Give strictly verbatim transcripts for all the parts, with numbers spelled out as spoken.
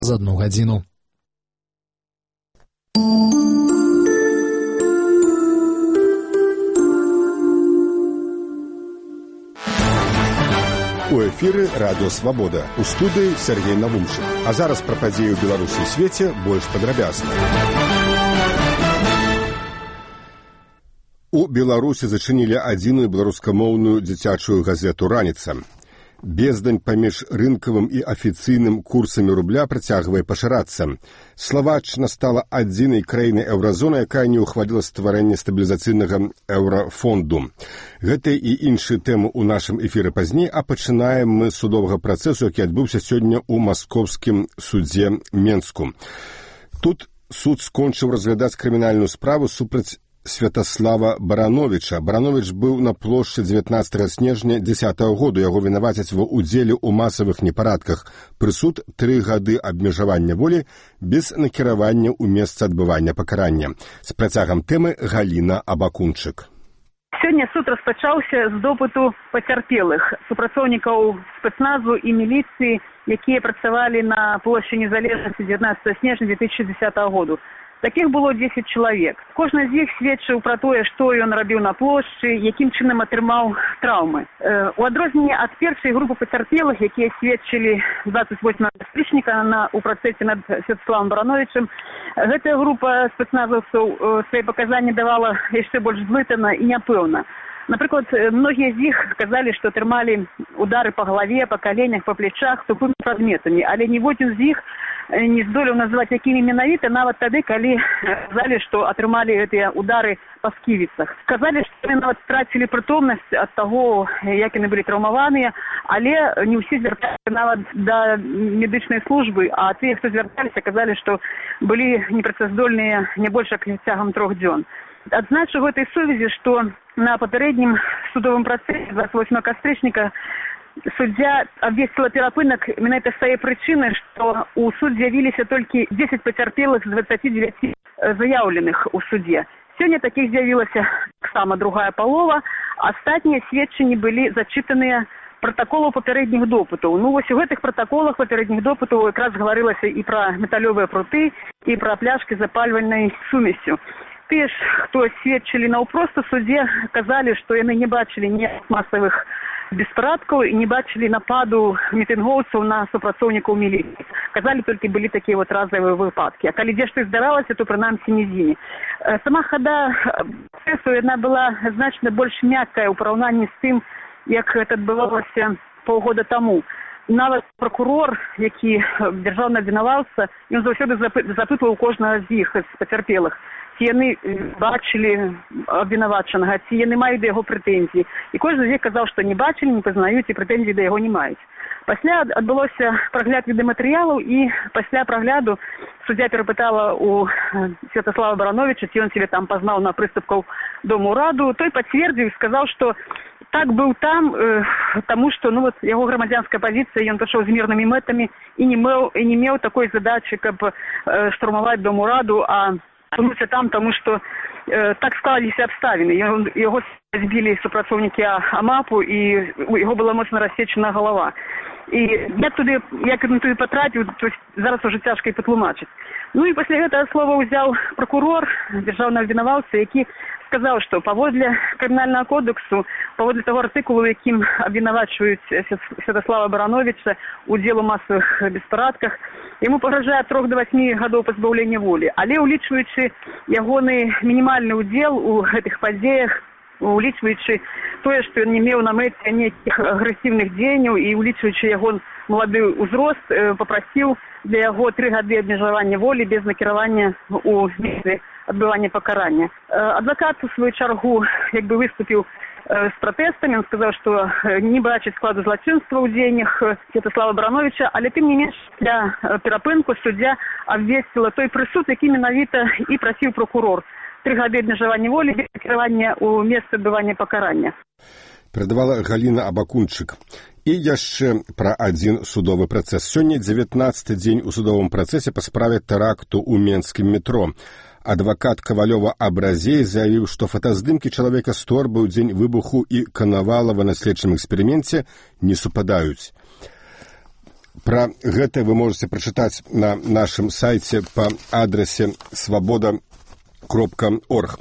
за одну гадзіну. У эфіры радыё «Свабода». У студыі Сергей Навумчык. А зараз пра падзеі ў Беларусі і свеце больш падрабязна. У Беларусі зачынілі адзіную беларускамоўную дзіцячую газету «Раніца». Бездань паміж рынкавым і афіцыйным курсамі рубля працягвае пашырацца. Словаччына стала адзінай краінай еўразоны, якая не ўхваліла стварэнне стабілізацыйнага еўрафонду. Гэта і іншыя тэмы ў нашым эфіры пазней, а пачынаем мы з судовага працэсу, які адбыўся сёння ў маскоўскім судзе Менску. Тут суд скончыў разглядаць крымінальную справу супраць Святаслава Барановича. Баранович быў на плошчы дзевятнаццатага снежня дзесятага году. Яго вінавацяць ва ўдзеле ў масавых непарадках. Прысуд тры гады абмежавання волі без накіравання ў месца адбывання пакарання. З працягам тэмы Галіна Абакунчык. Сёння суд распачаўся з допыту пацярпелых, супрацоўнікаў спецназу і міліцыі, якія працавалі на плошчы Незалежнасці дзевятнаццатага снежня две тысячи десятого году. Такіх было дзесяць чалавек. Кожны з іх сведчыў пра тое, што ён рабіў на плошчы, якім чынам атрымаў траўмы. Э, у адрозненне ад першай групы пацярпелых, якія сведчылі двадцать восьмого кастрычніка на, у працэсе над Святаславам Барановичам, гэтая група спецназаўцаў э, свае паказанні давала яшчэ больш зблытана і няпэўна. Напрыклад, многія з іх казалі, што атрымалі удары па галаве, па каленях, па плечах тупымі прадметамі, але ніводзін з іх не здолеў назваць, якімі менавіта, нават тады, калі казалі, што атрымалі гэтыя удары па сківіцах. Казалі, што яны нават страцілі прытомнасць ад таго, як яны былі траўмаваныя, але не ўсе звярталіся нават да медычнай службы, а тыя, хто звярталіся, казалі, што былі непрацаздольныя не больш як цягам трох дзён. Адзначу в этой сувязі, што на папярэднім судовым працэсе двадцать восьмого кастрычніка суддзя абвесціла перапынак менавіта з тае прычыны, што ў суд з'явіліся толькі дзесяць пацярпелых з двадцати девяти заяўленых у судзе. Сёння такіх з'явілася таксама другая палова, астатнія сведчанні былі зачытаныя пратаколаў папярэдніх допытаў. Ну, вось у гэтых пратаколах папярэдніх допытаў якраз гаварылася і пра металёвыя пруты, і пра пляшкі з запальвальнай сумесю. Тыя ж, хто сведчылі наўпрост у судзе, казалі, што яны не бачылі ніякіх масавых беспарадкаў і не бачылі нападу мітынгоўцаў на супрацоўнікаў міліцыі. Казалі, толькі былі такія вот разавыя выпадкі. А калі дзе што і здаралася, то прынамсі не з імі. Сама хада працэсу, яна была значна больш мяккая ў параўнанні з тым, як гэта адбывалася паўгода таму. Нават прокурор, які дзяржаўны абвінаваўца, ён заўсёды запытваў кожнага з іх, з пацярпелых, ці яны бачылі абвінавачанага, ці яны маюць да яго прэтэнзіі. І кожны з іх казаў, што не бачылі, не пазнаюць і прэтэнзій да яго не маюць. Пасля адбылося прагляд відэаматэрыялаў, і пасля прагляду суддзя перапытала у Святаслава Барановича, ці ён сябе там пазнаў на прыступках Дому ўраду. Той пацвердзіў і сказаў, што так быў там, э, таму што ну, вот, яго грамадзянская пазіцыя, ён пайшоў з мірнымі мэтамі і не меў, і не меў такой задачы, каб э, штурмаваць Дом ураду, а апынуўся там, таму што э, так склаліся абставіны. Яго збілі супрацоўнікі АМАПу, і у яго была моцна рассечана галава. І як туды, як ён туды патрапіў, то зараз уже цяжка і патлумачыць. Ну і пасля гэтага слова ўзяў прокурор, дзяржаўны абвінаваўца, які сказаў, што паводле крымінальнага кодексу, паводле таго артыкулу, якім абвінавачваюць Святаслава Барановича удзел у масавых беспарадках, яму пагражае ад трох да васьмі гадоў пазбаўлення волі. Але улічваючы ягоны мінімальны ўдзел у гэтых падзеях, улічваючы тое, што ён не меў на мэце нейкіх агрэсіўных дзеянняў, і улічваючы яго малады ўзрост, папрасіў для яго тры гады абмежавання волі без накіравання ў месцы адбывання пакарання. Адвакат у сваю чаргу як бы выступіў з пратэстамі, ён сказаў, што не бачыць складу злачынства ў дзеяннях Святаслава Барановича, але тым не менш для перапынку суддзя абвесціла той прысуд, які менавіта і прасіў прокурор. Тры гады абмежавання волі без накіравання ў месцы адбывання пакарання. Перадавала Галіна Абакунчык. І яшчэ пра адзін судовы працэс. Сёння дзевятнаццаты дзень у судовым працэсе па справе тэракту ў менскім метро. Адвакат Кавалёва Абразей заявіў, што фотаздымкі чалавека з торбы ў дзень выбуху і Канавалава на следчым эксперыменце не супадаюць. Пра гэта вы можаце прачытаць на нашым сайце па адрасе свабода кропка орг.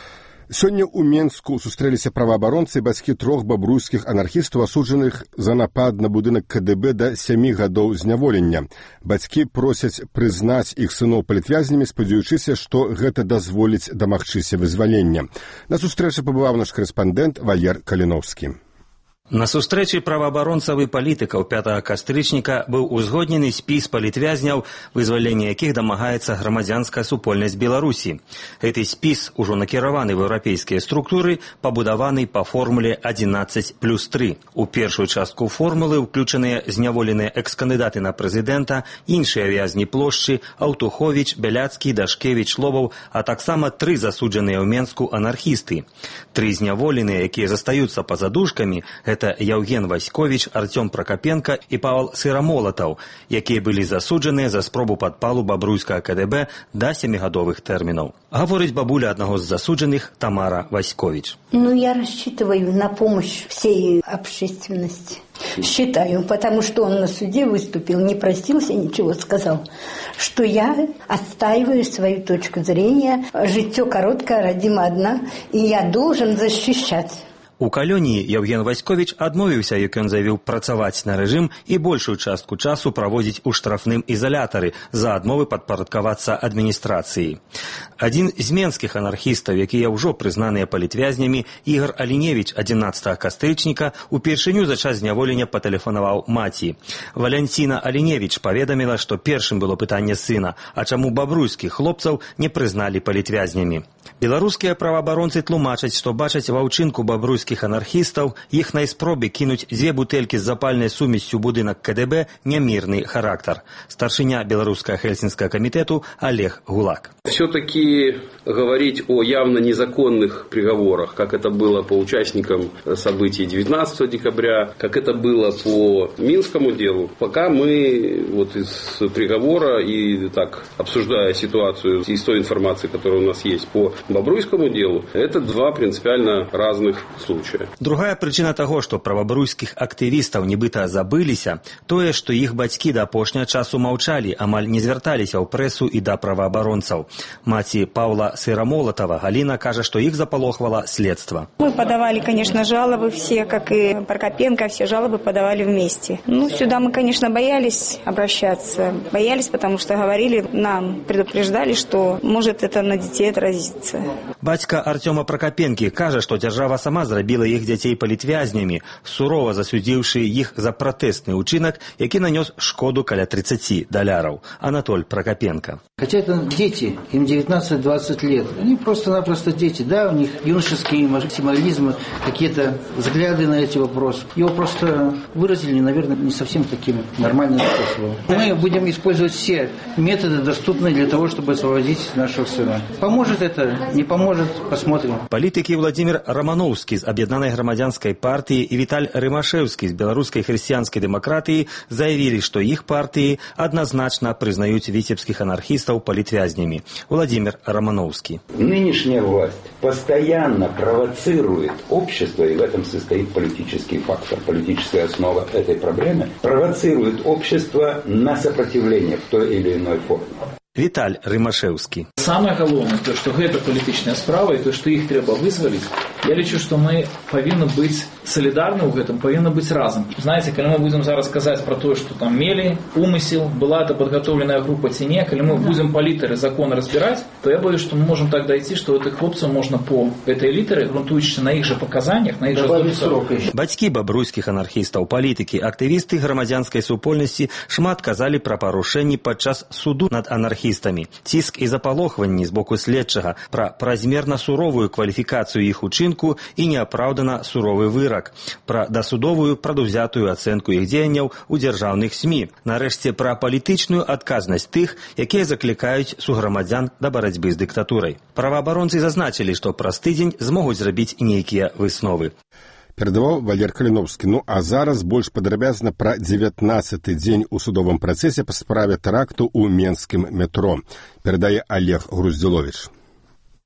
Сёння ў Менску сустрэліся праваабаронцы і бацькі трох бабруйскіх анархістаў, асуджаных за напад на будынак ка дэ бэ да сямі гадоў зняволення. Бацькі просяць прызнаць іх сыноў палітвязнямі, спадзяючыся, што гэта дазволіць дамагчыся вызвалення. На сустрэчы пабываў наш карэспандэнт Валер Каліноўскі. На сустрэчы праваабаронцаў і палітыкаў пятага кастрычніка быў узгоднены спіс палітвязняў, вызвалення якіх дамагаецца грамадзянская супольнасць Беларусі. Гэты спіс ужо накіраваны ў еўрапейскія структуры, пабудаваны па формуле адзінаццаць плюс тры. У першую частку формулы ўключаныя зняволеныя экс-кандыдаты на прэзідэнта, іншыя вязні плошчы, Аўтуховіч, Бяляцкі, Дашкевіч, Лобаў, а таксама тры засуджаныя ў Менску анархісты. Тры зняволеныя, якія застаюцца па задушкамі, гэта Яўген Васьковіч, Артём Пракапенка і Павал Сырамолатаў, якія былі засуджаныя за спробу падпалу бабруйскага ка дэ бэ да сямігадовых тэрмінаў. Гаворыць бабуля аднаго з засуджаных Тамара Васьковіч. Ну, я рассчитываю на помощь всей общественности. Считаю, потому что он на суде выступил, не простился, ничего сказал, что я отстаиваю свою точку зрения. Житё короткое, родима одна, и я должен защищать. У калоніі Яўген Васьковіч адмовіўся, як ён заявіў, працаваць на рэжым і большую частку часу праводзіць у штрафным ізалятары за адмовы падпарадкавацца адміністрацыі. Адзін з менскіх анархістаў, якія ўжо прызнаныя палітвязнямі, Ігар Аліневіч, адзінаццатага кастрычніка, упершыню за час зняволення патэлефанаваў маці. Валянціна Аліневіч паведаміла, што першым было пытанне сына, а чаму бабруйскіх хлопцаў не прызналі палітвязнямі. Беларускія праваабаронцы тлумачаць, што бачаць ва ўчынку бабруйскіх анархістаў іхнай спробе кінуць дзве бутэлькі з запальнай сумессю будынак ка дэ бэ нямірны характар. Старшыня Беларускага Хельсинского комитету Олег Гулак. Все-таки говорить о явно незаконных приговорах, как это было по участникам событий девятнадцатого декабря, как это было по Минскому делу, пока мы вот из приговора и так обсуждая ситуацию из той информации, которая у нас есть по Бобруйскому делу, это два принципиально разных случая. Другая причина того, что про бобруйских активистов нібыта забыліся, тое, што іх бацькі да апошняга часу маўчалі, амаль не звярталіся ў прэсу і да праваабаронцаў. Маці Павла Сырамолатова Галина кажа, что их заполохвало следство. Мы подавали, конечно, жалобы все, как и Прокопенко, все жалобы подавали вместе. Ну, сюда мы, конечно, боялись обращаться. Боялись, потому что говорили, нам предупреждали, что может это на детей отразиться. Бацька Артёма Прокопенки кажа, што дзяржава сама зрабіла іх дзяцей палітвязнямі, сурова засудзіўшы іх за пратэсны ўчынак, які нанёс шкоду каля тридцати доляраў. Анатоль Прокопенко. Хотя это дети, им девятнадцать-двадцать лет. Они просто-напросто дети. Да, у них юношеские максимализмы, какие-то взгляды на эти вопросы. Его просто выразили, наверное, не совсем таким нормальным способом. Мы будем использовать все методы, доступные для того, чтобы освободить нашего сына. Поможет это, не поможет, посмотрим. Политики Владимир Романовский из Объединенной громадянской партии и Виталь Рымашевский из Белорусской христианской демократии заявили, что их партии однозначно признают витебских анархистов политвязнями. Владимир Романовский. Нынешняя власть постоянно провоцирует общество, и в этом состоит политический фактор, политическая основа этой проблемы, провоцирует общество на сопротивление в той или иной форме. Виталь Рымашевский. Самое главное, то, что это политичная справа, и то, что их треба вызволить, я лечу, что мы повинны быть солидарны в этом, повинны быть разом. Знаете, когда мы будем зараз сказать про то, что там мели, умысел, была эта подготовленная группа тенек, или мы будем по литере закона разбирать, то я боюсь, что мы можем так дойти, что этих хлопцев можно по этой литере, грунтуючись на их же показаниях, на их же здоровье. Бацькі бабруйскіх анархістаў, палітыкі, актывісты грамадзянскай супольнасці шмат казалі пра парушэнні падчас суду над анархістамі. Ціск і запалохванні з боку следчага, пра празмерна суровую кваліфікацыю іх учынку і неапраўдана суровы вырак, пра дасудовую прадузятую ацэнку іх дзеянняў у дзяржаўных СМІ, нарэшце пра палітычную адказнасць тых, якія заклікаюць суграмадзян да барацьбы з дыктатурай. Праваабаронцы зазначылі, што праз тыдзень змогуць зрабіць нейкія высновы. Перадаваў Валер Каліноўскі. Ну а зараз больш падрабязна пра дзевятнаццаты дзень у судовым працэсе па справе тэракту ў менскім метро. Перадае Олег Груздзіловіч.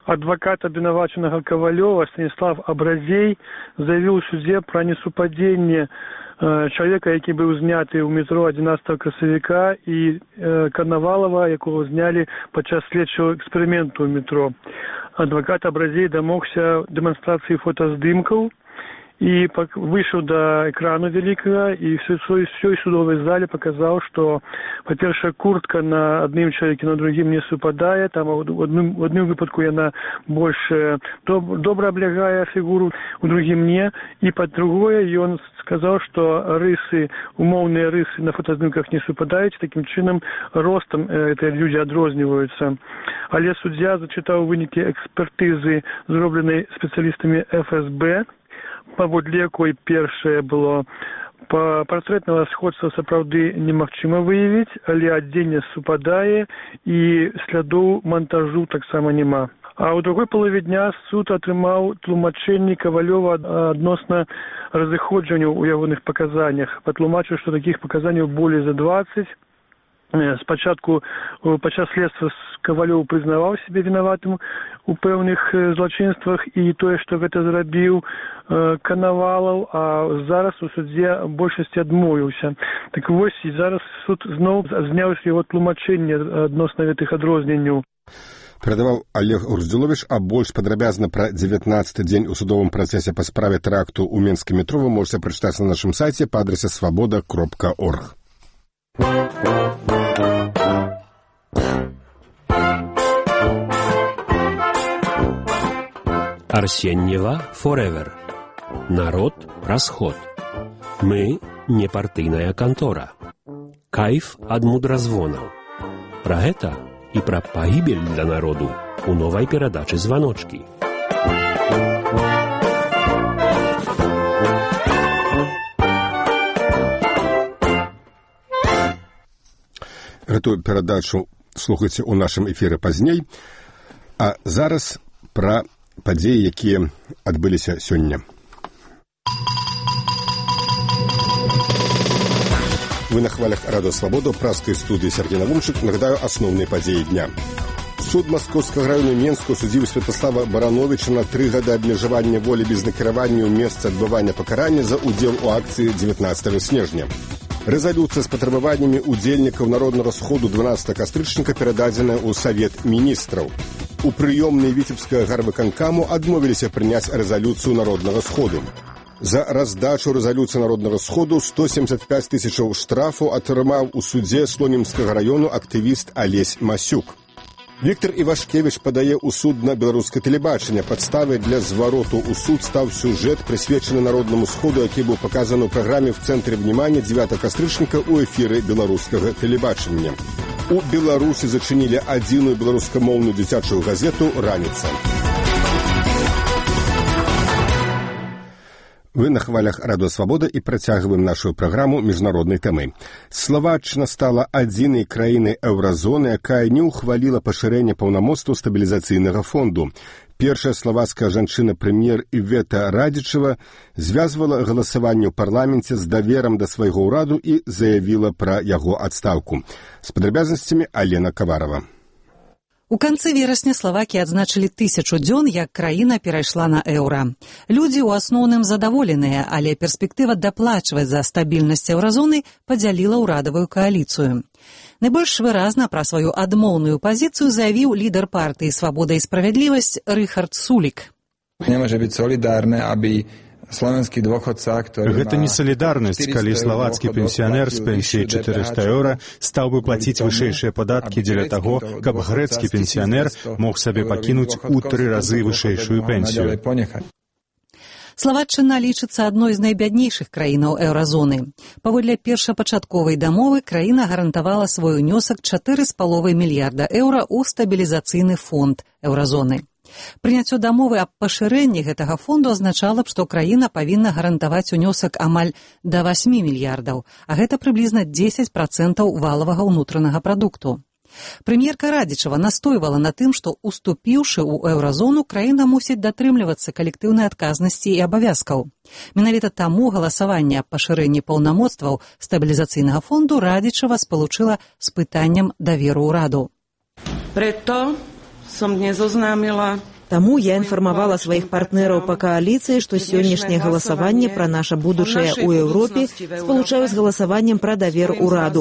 Адвокат обвинуваченного Ковалева Станислав Абразей заявил в суде про несупадение э, человека, який был зняты у метро одиннадцатого красавіка, и э, Коновалова, якого зняли подчас следчого эксперименту у метро. Адвокат Абразей домогся демонстрации фотоздымков и вышел до экрана великого, и в всей судовой зале показал, что, во-первых, куртка на одним человеке, на другим не совпадает, там в одном, в одном выпадку она больше доб, добро облягая фигуру, у другим не, и под другое, и он сказал, что рысы, умовные рысы на фотоздымках не совпадают, таким чином ростом э, эти люди отрозниваются. Але суддя зачитал выники экспертизы, зробленной специалистами эф эс бэ, паводле якой першае было па партрэтнага сходства сапраўды немагчыма выявіць, але адзенне супадае і слядоў монтажу таксама няма. А ў другой палове дня суд атрымаў тлумачэнні Ковалева адносна разыходжанняў у ягоных паказаннях. Патлумачыў, што такіх паказанняў болей за двадцать. Спачатку падчас следства Ковалёў прызнаваў себе вінаватым у пэўных злачынствах і тое, што гэта зрабіў Коновалов, а зараз у судзе большасці адмовіўся. Так вось, і зараз суд зноў зняў з яго тлумачэнне адносна гэтых адрозненняў. Перадаваў Олег Урздзіловіч, а больш падрабязна пра дзевятнаццаты дзень у судовым працэсе па справе тэракту ў Менскім метро вы можете прачытаць на нашым сайце па адрасе свабода кропка орг. Арсеньева Forever. Народ расход. Мы не партыйная кантора. Кайф ад мудразвонаў. Пра гэта і пра пагібель для народу у новай перадачы «Званочкі». Гэтую перадачу слухайце ў нашым эфіры пазней, а зараз пра падзеі, якія адбыліся сёння. Вы на хвалях Радио Свобода, праскай студии Сергей Навумчик. Нагадаю основные подеи дня. Суд Московского района Менску судзіў Святослава Барановича на три гады абмежавання волі без накіравання ў месца адбывання пакарання за удзел у акцыі дзевятнаццатага снежня. Рэзалюцыя з патрабаваннямі удзельнікаў народнага сходу дванаццатага кастрычніка перададзеная ў Савет міністраў. У прыёмнай Віцебскага гарвыканкаму адмовіліся прыняць рэзалюцыю народнага сходу. За раздачу рэзалюцыі народнага сходу сто семьдесят пять тысячаў штрафу атрымаў у судзе Слонімскага раёну актывіст Алесь Масюк. Віктор Івашкевіч падае ў суд на беларускае тэлебачанне. Падставай для звароту ў суд стаў сюжэт, прысвечаны народнаму сходу, які быў паказаны ў праграме «В цэнтры внимания» дзевятага кастрычніка ў эфіры беларускага тэлебачання. У Беларусі зачынілі адзіную беларускамоўную дзіцячую газету «Раніца». Вы на хвалях Радио Свобода и працягваем нашу праграму міжнароднай тэмы. Словаччына стала адзінай краінай еўразоны, якая не ўхваліла пашырэнне паўнамоцтваў стабілізацыйнага фонду. Першая славацкая жанчына-прэм'ер Івета Радзічева звязвала галасаванне ў парламенце з даверам да свайго ўраду і заявіла пра яго адстаўку. З падрабязнасцямі Алена Каварова. У канцы верасня Славакія адзначылі тысячу дзён, як краіна перайшла на еўра. Людзі ў асноўным задаволеныя, але перспектыва даплачваць за стабільнасць еўразоны падзяліла ўрадавую кааліцыю. Найбольш выразна пра сваю адмоўную пазіцыю заявіў лідар партыі «Свабода і справядлівасць» Рыхард Сулік. Не можа быць солідарне, абы словенскі дôchodca, ktorý Гэта не салідарнасць, калі славацкі пенсіянер з пенсіяй чатырыста еўра стаў бы плаціць вышэйшыя падаткі дзеля таго, каб грэцкі пенсіянер мог сабе пакінуць у тры разы вышэйшую пенсію. Славаччына лічыцца адной з найбяднейшых краінаў еўразоны. Паводле першапачатковай дамовы краіна гарантавала свой унёсак чатыры з паловай мільярда еўра ў стабілізацыйны фонд еўразоны. Прыняццё дамовы аб пашырэнні гэтага фонду азначала б, што краіна павінна гарантаваць унёсак амаль да васьмі мільярдаў, а гэта прыблізна дзесяць працэнтаў валавага ўнутранага прадукту. Прэм'ерка Радзічева настойвала на тым, што, уступіўшы ў еўразону, краіна мусіць датрымлівацца калектыўнай адказнасці і абавязкаў. Менавіта таму галасаванне аб пашырэнні паўнамоцтваў стабілізацыйнага фонду Радзічева спалучыла з пытаннем даверу ўраду. Прето som dnes oznámila Таму я інфармавала сваіх партнераў па кааліцыі, што сённяшняе галасаванне пра наша будучае ў Еўропе спалучаю з галасаваннем пра давер ураду.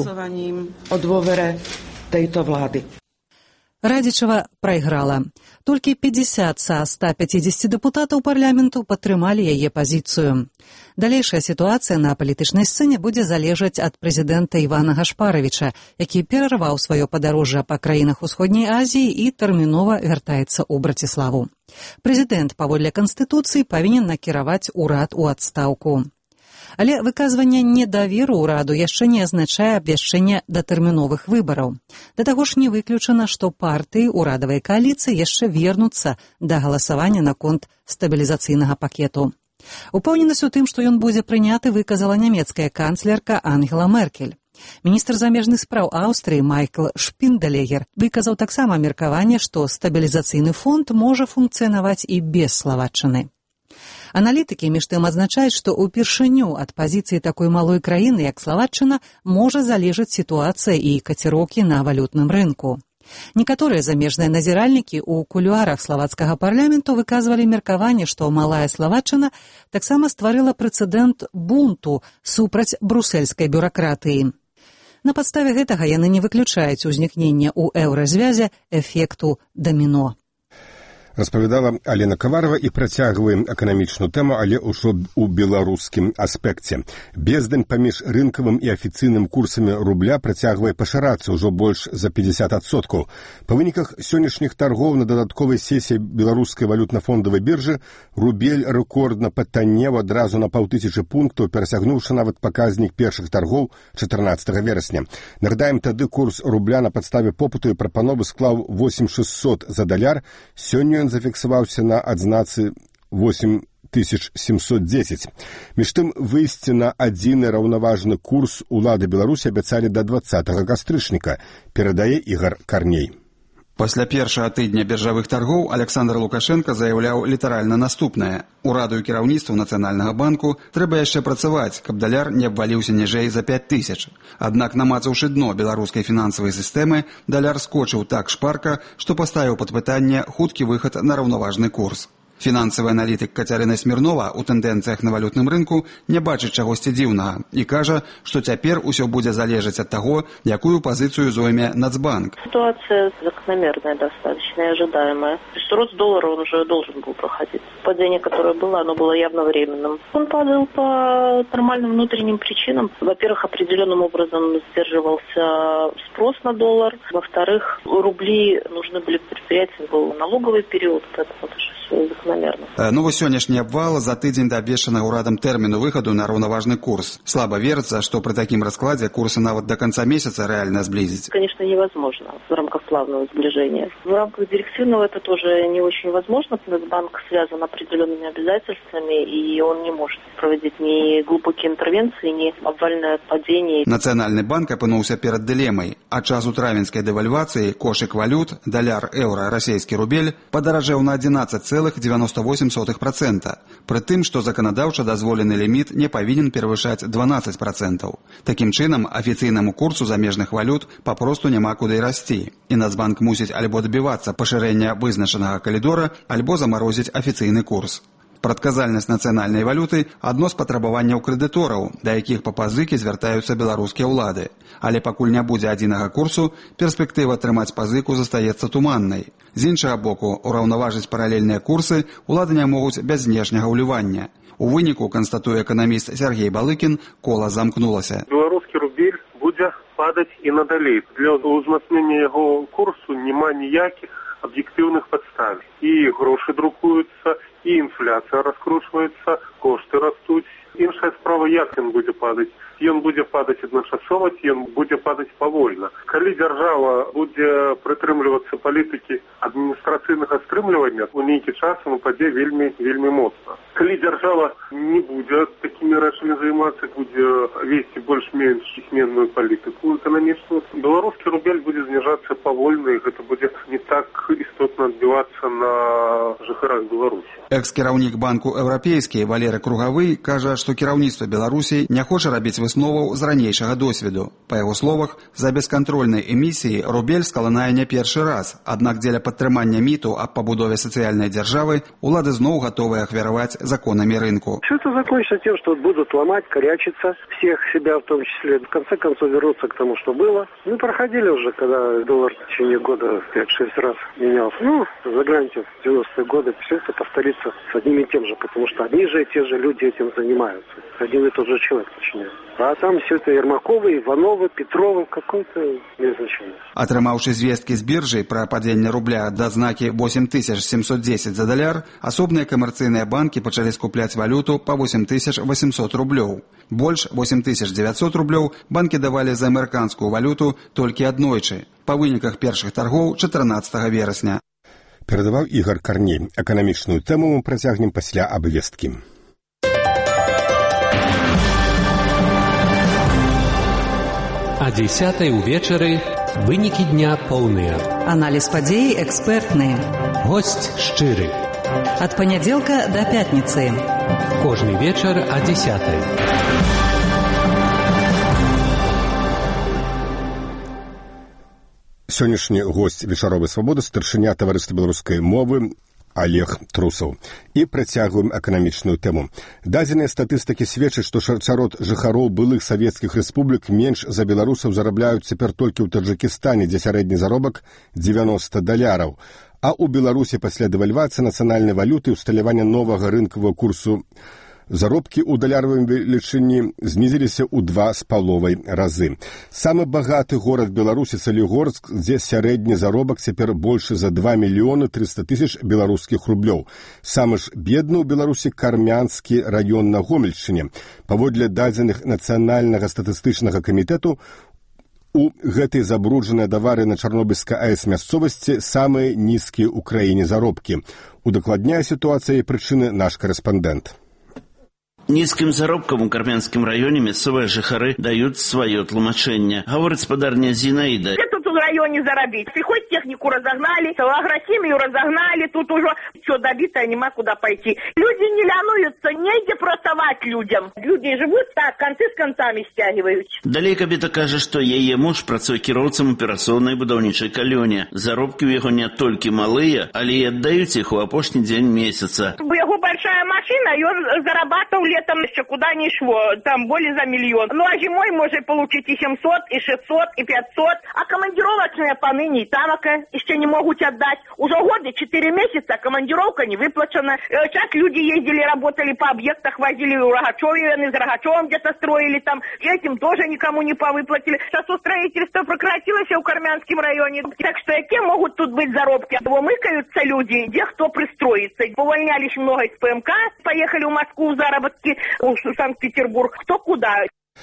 Радзічава прайграла. Толькі пятьдесят са ста пятидесяти дэпутатаў парламенту падтрымалі яе пазіцыю. Далейшая сітуацыя на палітычнай сцэне будзе залежаць ад прэзідэнта Івана Гашпаравіча, які перарваў сваё падарожжа па краінах Усходняй Азіі і тэрмінова вяртаецца ў Браціславу. Прэзідэнт, паводле Канстытуцыі, павінен накіраваць урад у адстаўку. Але выказванне недаверу ўраду яшчэ не азначае абвяшчэнне датэрміновых выбараў. Да таго ж не выключана, што партыі ўрадавай кааліцыі яшчэ вернуцца да галасавання наконт стабілізацыйнага пакету. Упэўненасць у тым, што ён будзе прыняты, выказала нямецкая канцлерка Ангела Меркель. Міністр замежных спраў Аўстрыі Майкл Шпінделегер выказаў таксама меркаванне, што стабілізацыйны фонд можа функцыянаваць і без Славаччыны. Аналітыкі між тым адзначаюць, што ўпершыню ад пазіцыі такой малой краіны, як Славаччына, можа залежаць сітуацыя і каціроўкі на валютным рынку. Некаторыя замежныя назіральнікі ў кулуарах славацкага парламенту выказвалі меркаванне, што малая Славаччына таксама стварыла прэцэдэнт бунту супраць брусельскай бюракратыі. На падставе гэтага яны не выключаюць узнікнення ў еўразвязе эфекту даміно. Распавядала Алена Каварова і працягваем эканамічную тэму, але ўжо ў беларускім аспекце. Бездань паміж рынкавым і афіцыйным курсамі рубля працягвае пашырацца ўжо больш за пятьдесят адсоткаў. Па выніках сённяшніх таргоў на дадатковай сесіі беларускай валютна-фондавай біржы рубель рэкордна патаннеў адразу на паўтысячы пунктаў, перасягнуўшы нават паказнік першых таргоў чатырнаццатага верасня. Нагадаем, тады курс рубля на падставе попыту і прапановы склаў восемь тысяч шестьсот за даляр, сёння зафіксаваўся на адзнацы восемь тысяч семьсот десять. Між тым, выйсці на адзіны раўнаважны курс улады Беларусі абяцалі да двадцатага кастрычніка, перадае Ігор Карней. Пасля першага тыдня біржавых таргоў Александр Лукашенко заяўляў літаральна наступнае. Ураду і кіраўніцтву Нацыянальнага банку трэба яшчэ працаваць, каб даляр не абваліўся ніжэй за пять тысяч. Аднак, намацаўшы дно беларускай фінансавай сістэмы, даляр скочыў так шпарка, што паставіў пад пытанне хуткі выхад на раўнаважны курс. Фінансавы аналітык Кацярына Смірнова ў тэндэнцыях на валютным рынку не бачыць чагосьці дзіўнага і кажа, што цяпер усё будзе залежаць ад таго, якую пазіцыю зойме Нацбанк. Ситуация закономерная достаточно и ожидаемая. То есть рост доллара он уже должен был проходить. Падение, которое было, оно было явно временным. Он падал по нормальным внутренним причинам. Во-первых, определенным образом сдерживался спрос на доллар. Во-вторых, рубли нужны были предприятиям, был налоговый период, поэтому это же все закономерно. Ну вось сённяшні абвал за тыдзень да абвешчанага ўрадам тэрміну выхаду на раўнаважны курс. Слаба верыцца, што пры такім раскладзе курсы нават до конца месяца реально сблизить. Конечно, невозможно в рамках плавного сближения. В рамках директивного это тоже не очень возможно. Нацбанк связан определенными обязательствами, и он не может проводить ни глубокие интервенции, ни обвальное падение. Нацыянальны банк апынуўся перад дылемай. Ад часу травеньскай дэвальвацыі кошык валют, даляр, еўра, расійскі рубель падаражэў на адзінаццаць цэлых девяносто восемь сотых процента, пры тым, што заканадаўча дазволены ліміт не павінен перавышаць дванаццаць процентаў. Такім чынам, афіцыйнаму курсу замежных валют папросту няма куды расці, і Нацбанк мусіць альбо дабівацца пашырэння вызначанага калідора, альбо замарозіць афіцыйны курс. Прадказальнасць нацыянальнай валюты – адно з патрабаванняў крэдытораў, да якіх па пазыкі звяртаюцца беларускія ўлады. Але пакуль не будзе адзінага курсу, перспектыва атрымаць пазыку застаецца туманнай. З іншага боку, ураўнаважыць паралельныя курсы ўлады не могуць без знешняга ўлівання. У выніку, канстатуе эканаміст Сергей Балыкін, кола замкнулася. Беларускі рубель будзе падаць і надалей. Для ўзмацнення яго курсу няма ніякіх объективных подстав. И гроши друкуются, и инфляция раскручивается, кошты растут. Іншая справа, як ён будзе падаць. Ён будзе падаць адначасова, ён будзе падаць павольна. Калі дзяржава будзе прытрымлівацца палітыкі адміністрацыйнага стрымлівання, у нейкі час ён упадзе вельмі вельмі моцна. Калі дзяржава не будзе такімі рэчамі займацца, будзе весці больш-менш зменную палітыку эканамічную, беларускі рубель будзе зніжацца павольна, і гэта будзе не так істотна адбівацца на жыхарах Беларусі. Экс-кіраўнік банку «Еўрапейскі» Валерый Кругавы кажа, што кіраўніцтва Беларусі не хоча рабіць высноваў з ранейшага досведу. Па яго словах, за бескантрольнай эмісіі рубель скаланая не першы раз, аднак дзеля падтрымання міту аб пабудове сацыяльнай дзяржавы улады зноў гатовыя ахвяраваць законамі рынку. Все это закончится тем, что будут ломать, корячиться, всех себя в том числе, в конце концов вернуться к тому, что было. Мы проходили уже, когда доллар в течение года пять-шесть раз менялся. Ну, загляньте в девяностые годы, все это повторится с одним и тем же, потому что одни же и те же люди этим занимаются. Один и тот же человек начинает. А там все это Ермаковы, Ивановы, Петровы, какой-то без значения. Атрымаўшы звесткі з біржы пра падзенне рубля да знакі восемь тысяч семьсот десять за даляр, асобныя камерцыйныя банкі пачалі скупляць валюту па восемь тысяч восемьсот рублёў. Больш восемь тысяч девятьсот рублёў банкі давалі за амерыканскую валюту толькі аднойчы, па выніках першых таргоў чатырнаццатага верасня. Перадаваў Ігор Карней. Эканамічную тэму мы працягнем пасля абвесткі. А дзесятай увечары вынікі дня поўныя. Аналіз падзей экспертны. Госць шчыры. Ад панядзелка да пятніцы. Кожны вечар а дзесятай. Сённяшні госць вечаровай свабоды старшыня таварыства беларускай мовы Олег Трусаў. І працягваем эканамічную тэму. Дадзеныя статыстыкі сведчаць, што сярод жыхароў былых савецкіх рэспублік менш за беларусаў зарабляюць цяпер толькі ў Таджыкістане, дзе сярэдні заробак дзевяноста даляраў. А ў Беларусі пасля дэвальвацыі нацыянальнай валюты і ўсталявання новага рынкавага курсу заробкі ў даляравай велічыні знізіліся ў два з паловай разы. Самы багаты горад Беларусі Салігорск, дзе сярэдні заробак цяпер большы за два мільёны трыста тысяч беларускіх рублёў. Самы ж бедны ў Беларусі Кармянскі раён на Гомельшчыне. Паводле дадзеных Нацыянальнага статыстычнага камітэту, у гэтай забруджанай давары на Чарнобыльскай АЭС мясцовасці самыя нізкія ў краіне заробкі. Удакладняе сітуацыю і прычыны наш корэспандэнт. Низким заробкам у Кармянскім раёне мясцовыя жыхары даюць сваё тлумачэнне. Гаворыць спадарня Зінаіда. Тут в районе заробить. Приходит, технику разогнали, агрохимию разогнали, тут уже все добито, нема куда пойти. Люди не лянуются, негде працаваць людям. Люди живут так, концы с концами стягивают. Далей кабета кажа, што яе муж працуе кіроўцам у перасоўнай будаўнічай калёне. Заробкі ў яго не толькі малыя, але і аддаюць іх у апошні дзень месяца. У яго большая машина, и он зарабатывал летом еще куда ни шло, там более за миллион. Ну а зимой может получить и семьсот, и шестьсот, и пятьсот. А командировочные поныне и тамака еще не могут отдать. Уже годы, четыре месяца, командировка не выплачена. Сейчас люди ездили, работали по объектах, возили в Рогачеве, из Рогачевым где-то строили там. Этим тоже никому не повыплатили. Сейчас строительство прекратилось в Кармянском районе. Так что какие могут тут быть заробки? Вымыкаются люди, где кто пристроится. Увольнялись много из ПМК, поехали в Москву в заработки, в Санкт-Петербург. Кто куда?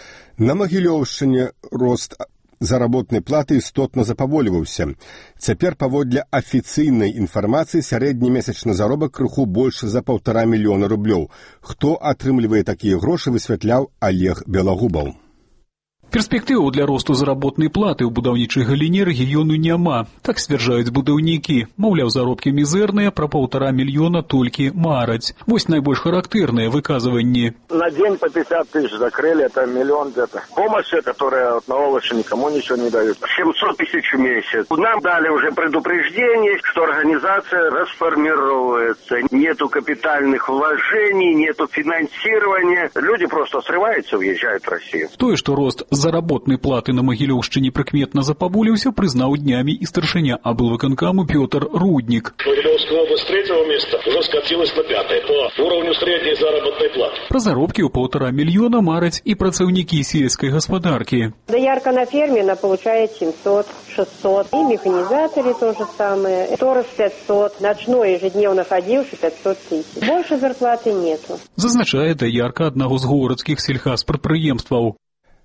На Магілёўшчыне рост заработнай платы істотна запаволіваўся. Цяпер паводле афіцыйнай інфармацыі сярэдні месячны заробак крыху больше за паўтара мільёна рублёў. Хто атрымлівае такія грошы, высвятляў Олег Белагубаў. Перспектываў для росту заработнай платы ў будаўнічай галіне рэгіёну няма. Так сцвярджаюць будаўнікі. Маўляў, заробкі мізэрныя, пра паўтара мільёна толькі мараць. Вось найбольш характэрныя выказванні. На день по пятьдесят тысяч закрыли, это миллион где-то. Помощь, которая от налоговой никому ничего не дают. семьсот тысяч в месяц. Нам дали уже предупреждение, что организация расформируется. Нету капитальных вложений, нету финансирования. Люди просто срываются, уезжают в Россию. Тое, што рост заработной платы на Магілёўшчыне прыкметна запаволіўся, прызнаў днямі і старшыня аблвыканкаму Пётр Руднік. Магілёўская область с третьего места уже скатилась на пятое по уровню средней заработной платы. Пра заробкі ў паўтара мільёна мараць і працаўнікі сельскай гаспадаркі. Доярка на ферме она получает семьсот, шестьсот. И механизаторы то же самое. Сторож пятьсот. Ночной ежедневно ходивший пятьсот тысяч. Больше зарплаты нету. Зазначае доярка аднаго з горадскіх сельхазпрадпрыемстваў.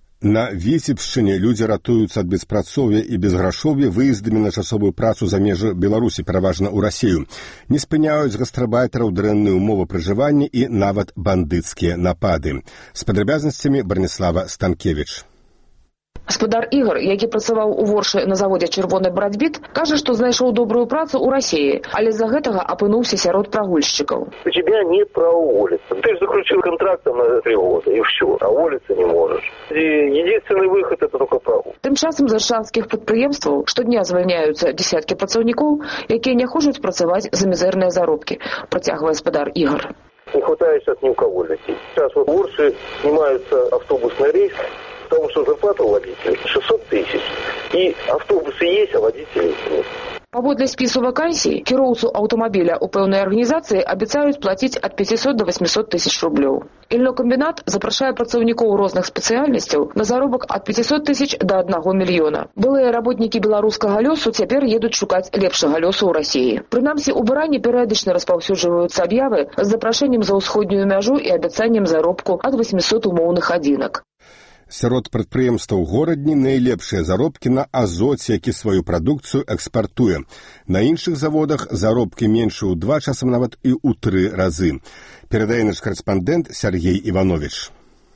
На Віцебшчыне людзі ратуюцца ад беспрацоўя і безграшовья выездамі на часовую працу за межы Беларусі, пераважна ў Расію. Не спыняюць гастрабайтараў дрэнныя ўмовы пражывання і нават бандыцкія напады. З падрабязнасцямі Браніслава Станкевіч. Гаспадар Ігор, які працаваў у Воршы на заводзе «Чырвоны барацьбіт», кажа, што знайшоў добрую працу ў Расіі, але з-за гэтага апынуўся сярод прагульшчыкаў. У тебя нет права уволиться. Ты же заключил контракт на три года, и все. А уволиться не можешь. И единственный выход – это только прогул. Тым часам з аршанскіх прадпрыемстваў штодня звальняюцца дзесяткі працаўнікоў, якія не хочуць працаваць за мізэрныя заробкі, працягвае гаспадар Ігор. Не хватает сейчас ни у кого лететь. Сейчас вот в Ворше снимаются автобусный рейс, потому что зарплата у водителей шестьсот тысяч. И автобусы есть, а водителей нет. Паводле спісу вакансій, кіроўцу аўтамабіля ў пэўнай арганізацыі абяцаюць плаціць ад пятьсот до восьмисот тысяч рублёў. Ільнокамбінат запрашае працаўнікоў розных спецыяльнасцяў на заробак ад пятьсот тысяч до аднаго мільёна. Былыя работнікі беларускага лёсу цяпер едуць шукаць лепшага лёсу ў Расіі. Прынамсі, у Баране перыядычна распаўсюджваюцца аб'явы з запрашэннем за ўсходнюю мяжу і абяцаннем заробку ад восьмисот умоўных адзінак. Сярод прадпрыемстваў горадні найлепшыя заробкі на азоце, які сваю прадукцыю экспартуе. На іншых заводах заробкі менш у два, часам нават і ў тры разы. Перадае наш карэспандэнт Сергей Іванович.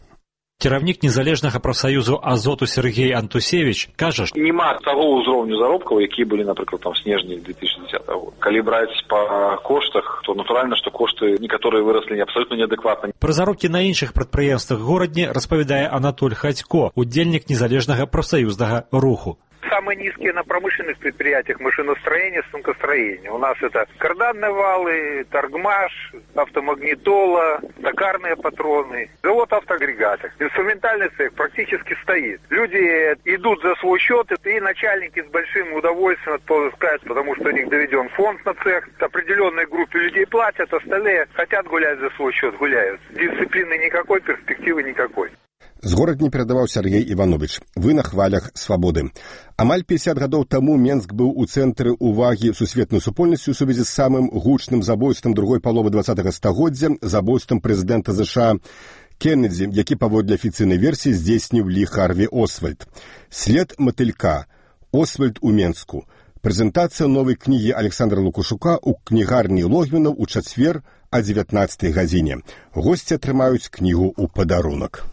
Кіраўнік незалежнага прафсаюзу азоту Сергей Антусевич кажа, што нема таго ўзроўню заробкаў, якія былі, напрыклад, там снежні две тысячи десятого года. Калі браць па коштах, то натуральна, што кошты некаторыя выраслі абсалютна неадэкватна. Пра заробкі на іншых прадпрыемствах горадні распавядае Анатоль Хадько, удзельнік незалежнага прафсаюзнага руху. Самые низкие на промышленных предприятиях машиностроения, станкостроения. У нас это карданные валы, торгмаш, автомагнитола, токарные патроны, завод автоагрегатов. Инструментальный цех практически стоит. Люди идут за свой счет, и начальники с большим удовольствием отпускают, потому что у них доведен фонд на цех. Определенной группе людей платят, остальные хотят гулять за свой счет, гуляют. Дисциплины никакой, перспективы никакой. З горадні перадаваў Сергей Іванович. Вы на хвалях свабоды. Амаль пятьдесят гадоў таму Менск быў у цэнтры ўвагі сусветнай супольнасці ў сувязі з самым гучным забойствам другой паловы двадцатага стагоддзя, забойствам прэзідэнта ЗША Кеннеді, які паводле афіцыйнай версіі здзейсніў Лі Харві Освальд. След матылька. Освальд у Менску. Прэзентацыя новай кнігі Александра Лукашука ў кнігарні Логвінаў у чацвер о дзевятнаццатай гадзіне. Госці атрымаюць кнігу ў падарунак.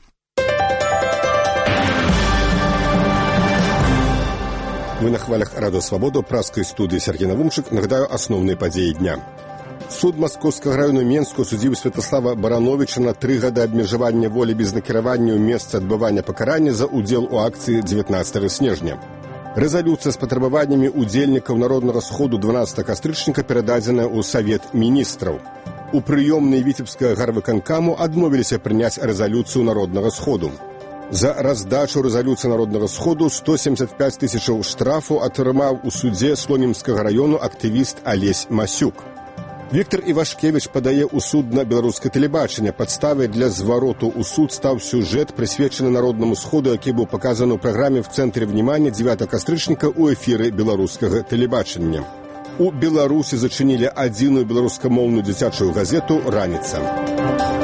Вы на хвалях Радио Свобода, праской студии Сергей Навумчик. Нагадаю основные подеи дня. Суд Московского района Менску судзіў Святослава Барановича на три гады абмежавання волі без накіравання ў месца адбывання пакарання за удзел у акцыі дзевятнаццатага снежня. Рэзалюцыя з патрабаваннямі удзельнікаў народнага сходу дванаццатага кастрычніка перададзеная ў Савет міністраў. У прыёмнай віцебскага гарвыканкаму адмовіліся прыняць рэзалюцыю народнага сходу. За раздачу рэзалюцыі народнага сходу сто семьдесят пять тысячаў штрафу атрымаў у судзе Слонімскага раёну актывіст Алесь Масюк. Віктор Івашкевіч падае ў суд на беларускае тэлебачанне. Падставай для звароту ў суд стаў сюжэт, прысвечаны народнаму сходу, які быў паказаны ў праграме «В цэнтры внимания» дзевятага кастрычніка ў эфіры беларускага тэлебачання. У Беларусі зачынілі адзіную беларускамоўную дзіцячую газету «Раніца».